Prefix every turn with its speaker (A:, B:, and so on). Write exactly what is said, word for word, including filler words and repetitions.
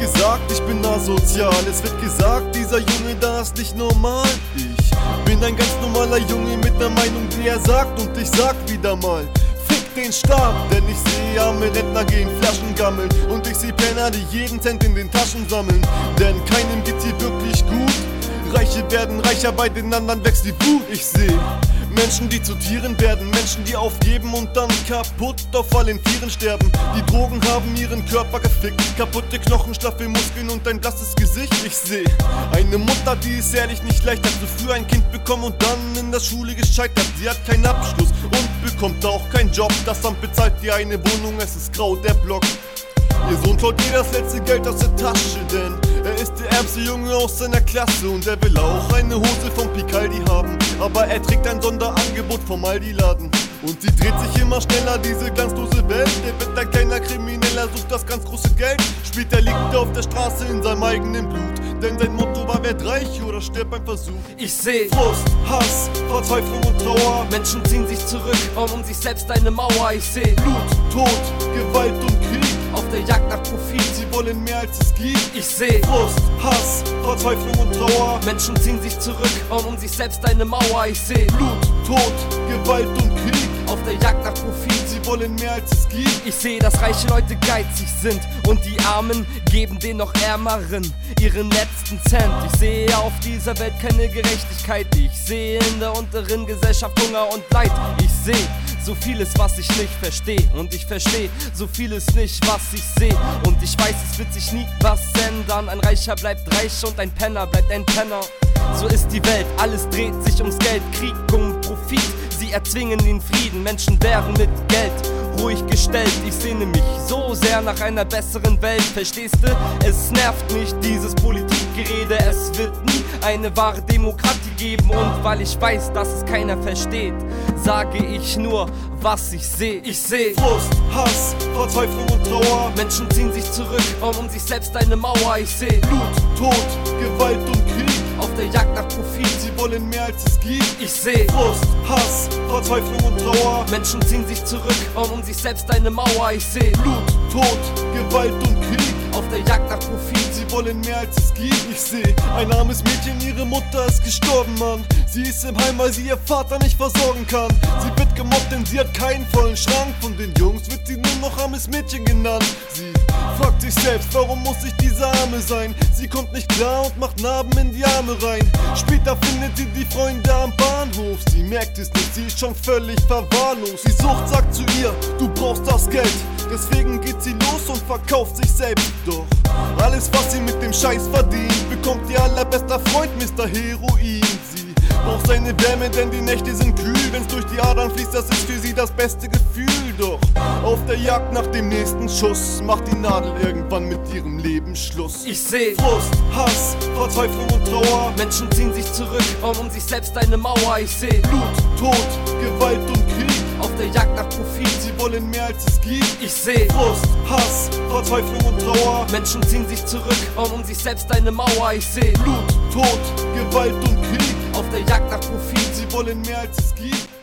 A: gesagt, ich bin asozial. Es wird gesagt, dieser Junge da ist nicht normal. Ich bin ein ganz normaler Junge mit der Meinung, die er sagt. Und ich sag wieder mal, fick den Staat. Denn ich sehe arme Rentner gegen Flaschen gammeln. Und ich seh Penner, die jeden Cent in den Taschen sammeln. Denn keinem geht's hier wirklich gut. Reiche werden reicher, bei den anderen wächst die Wut. Ich seh Menschen, die zu Tieren werden, Menschen, die aufgeben und dann kaputt auf allen Vieren sterben. Die Drogen haben ihren Körper gefickt, kaputte Knochen, schlaffe Muskeln und ein blasses Gesicht. Ich seh eine Mutter, die es ehrlich nicht leicht hat, so früh ein Kind bekommen und dann in der Schule gescheitert. Sie hat keinen Abschluss und bekommt auch keinen Job. Das Amt bezahlt ihr eine Wohnung, es ist grau, der Block. Ihr Sohn klaut ihr das letzte Geld aus der Tasche, denn er ist der ärmste Junge aus seiner Klasse und er will auch eine Hose vom Picaldi haben. Aber er trägt ein Sonderangebot vom Aldi-Laden. Und sie dreht sich immer schneller, diese glanzlose Welt. Er wird ein kleiner Krimineller, sucht das ganz große Geld. Später liegt er auf der Straße in seinem eigenen Blut, denn sein Motto war, werd reich oder stirb beim Versuch.
B: Ich seh
A: Frust, Hass, Verzweiflung und Trauer.
B: Menschen ziehen sich zurück, bauen um sich selbst eine Mauer. Ich seh
A: Blut, Tod, Gewalt und Krieg.
B: Auf der Jagd nach Profit,
A: sie wollen mehr als es gibt.
B: Ich seh
A: Frust, Hass, Verzweiflung und Trauer.
B: Menschen ziehen sich zurück, bauen um sich selbst eine Mauer. Ich seh
A: Blut, Tod, Gewalt und Krieg.
B: Auf der Jagd nach Profit,
A: sie wollen mehr als es gibt.
B: Ich sehe, dass reiche Leute geizig sind und die Armen geben den noch Ärmeren ihren letzten Cent. Ich sehe auf dieser Welt keine Gerechtigkeit. Ich sehe in der unteren Gesellschaft Hunger und Leid. Ich sehe so vieles, was ich nicht verstehe. Und ich verstehe so vieles nicht, was ich sehe. Und ich weiß, es wird sich nie was ändern. Ein Reicher bleibt reich und ein Penner bleibt ein Penner. So ist die Welt, alles dreht sich ums Geld, Krieg um Profit. Sie erzwingen den Frieden, Menschen werden mit Geld ruhig gestellt. Ich sehne mich so sehr nach einer besseren Welt, verstehst du? Es nervt mich, dieses Politikgerede. Es wird nie eine wahre Demokratie geben. Und weil ich weiß, dass es keiner versteht, sage ich nur, was ich sehe. Ich sehe
A: Frust, Hass, Verzweiflung und Trauer.
B: Menschen ziehen sich zurück, bauen um sich selbst eine Mauer. Ich sehe
A: Blut, Tod, Gewalt und Krieg.
B: Auf der Jagd nach Profit,
A: sie wollen mehr als es gibt.
B: Ich seh
A: Frust, Hass, Verzweiflung und Trauer.
B: Menschen ziehen sich zurück, bauen um sich selbst eine Mauer. Ich seh
A: Blut, Tod, Gewalt und Krieg.
B: Auf der Jagd nach Profit,
A: sie wollen mehr als es gibt. Ich seh ein armes Mädchen, ihre Mutter ist gestorben, Mann. Sie ist im Heim, weil sie ihr Vater nicht versorgen kann. Sie wird gemobbt, denn sie hat keinen vollen Schrank. Von den Jungs wird sie nur noch armes Mädchen genannt. Sie fragt sich selbst, warum muss ich diese Arme sein? Sie kommt nicht klar und macht Narben in die Arme rein. Später findet sie die Freunde am Bahnhof. Sie merkt es nicht, sie ist schon völlig verwahrlost. Die Sucht sagt zu ihr, du brauchst das Geld. Deswegen geht sie los und verkauft sich selbst. Doch alles, was sie mit dem Scheiß verdient, bekommt ihr allerbester Freund Mister Heroin. Sie braucht seine Wärme, denn die Nächte sind kühl. Wenn's durch die Adern fließt, das ist für sie das beste Gefühl. Doch auf der Jagd nach dem nächsten Schuss macht die Nadel irgendwann mit ihrem Leben Schluss.
B: Ich seh
A: Frust, Hass, Verzweiflung und Trauer.
B: Menschen ziehen sich zurück, bauen um sich selbst eine Mauer. Ich seh
A: Blut, Tod, Gewalt und Krieg.
B: Auf der Jagd nach Profit,
A: sie wollen mehr als es gibt.
B: Ich seh
A: Frust, Hass, Verzweiflung und Trauer.
B: Menschen ziehen sich zurück, bauen um sich selbst eine Mauer. Ich seh
A: Blut, Tod, Gewalt und Krieg.
B: Auf der Jagd nach Profit,
A: sie wollen mehr als es gibt.